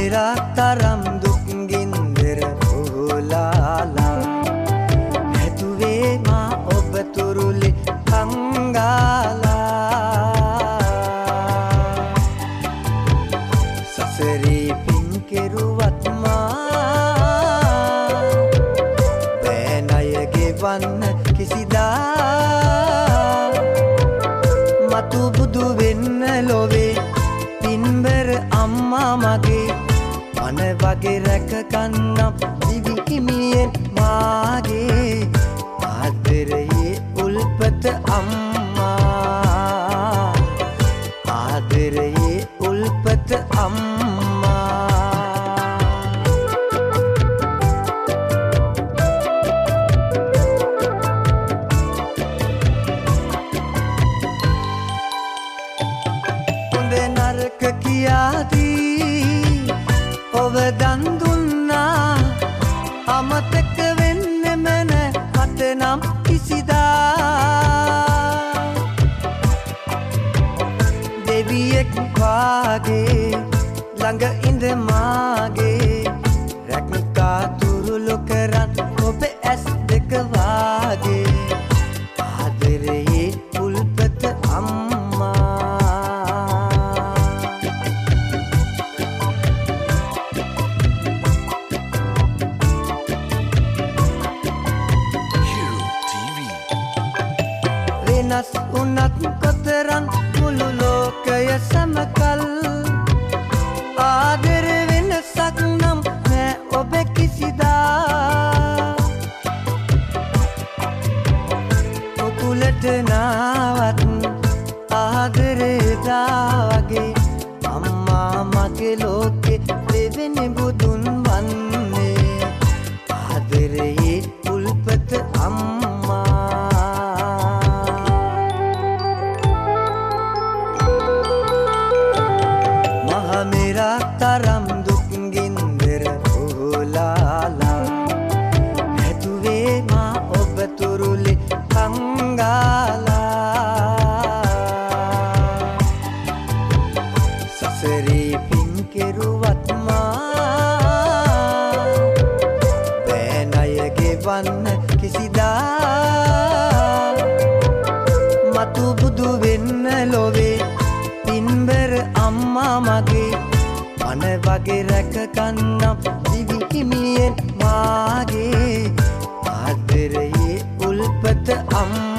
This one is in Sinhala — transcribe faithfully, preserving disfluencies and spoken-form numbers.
මෙරක් තරම් දුක් ගින්දර පුහුලාලා හැදුවේ මා ඔබ තුරුලි කංගාලා සසරේ පින් කෙරුවත් මා බෑනය ගෙවන්න කිසිදා මතු බුදු වෙන්න ලොවේ පින්බර අම්මා මගේ මන වගේ රැක කන්නම් දිවි හිමියෙන් මාගේ ආදරයේ උල්පත අම්මා ආදරයේ උල්පත අම්මා හොඳ නරක කියාදී ඔබ දන් දුන්නා අමතක වෙන්නෙම නෑ මට නම් කිසිදා දෙවියෙක් වාගේ ළඟ ඉඳ මාගේ රැක්කා තුරුළු කරන් ඔබ ඇස් දෙක වාගේ ආදරයේ උල්පත අම්මා වෙනස් උනත් කොතරම් මුළු ලෝකය සමකල් ආදර වෙනසක් නම් නෑ ඔබ කිසිදා ඔකුලට නාවත් ආදරේදා වගේ අම්මා මගේ ලෝකෙ දෙවෙනි බුදුන් වන්නේ ආදරයේ උල්පත අම්මා මෙරක් තරම් දුක් ගින්දර පුහුලාලා හැදුවේ මා ඔබ තුරුලි කංගාලා සසරේ පින් කෙරුවත් මා බෑනය ගෙවන්න කිසිදා මතු බුදු වෙන්න ලොවේ පින්බර අම්මා මගේ මන වගේ රැක කන්නම් දිවි හිමියෙන් මාගේ ආදරයේ උල්පත අම්මා